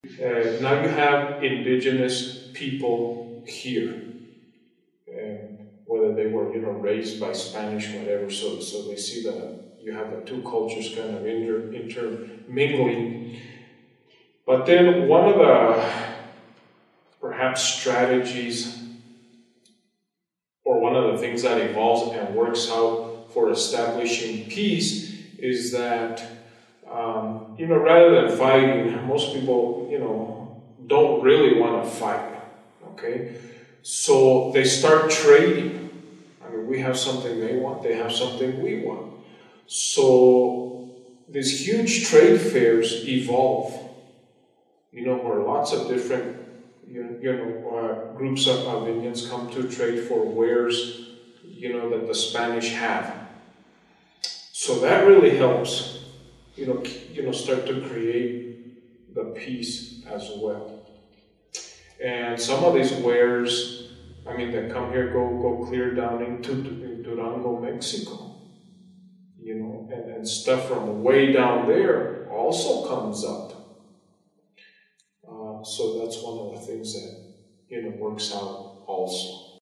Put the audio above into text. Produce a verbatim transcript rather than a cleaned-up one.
Uh, now you have indigenous people here, um, whether they were, you know, raised by Spanish, whatever. So, so they see that you have the two cultures kind of inter, intermingling. But then one of the perhaps strategies, or one of the things that evolves and works out for establishing peace, is that um, you know, rather than fighting, most people, you know, don't really want to fight. Okay, so they start trading. I mean, we have something they want; they have something we want. So these huge trade fairs evolve. You know, where lots of different, you, you know, uh, groups of, of Indians come to trade for wares, you know, that the Spanish have. So that really helps, you know, you know, start to create the peace as well. And some of these wares, I mean, that come here go go clear down into in Durango, Mexico. You know, and, and stuff from way down there also comes up. Uh, so that's one of the things that, you know, works out also.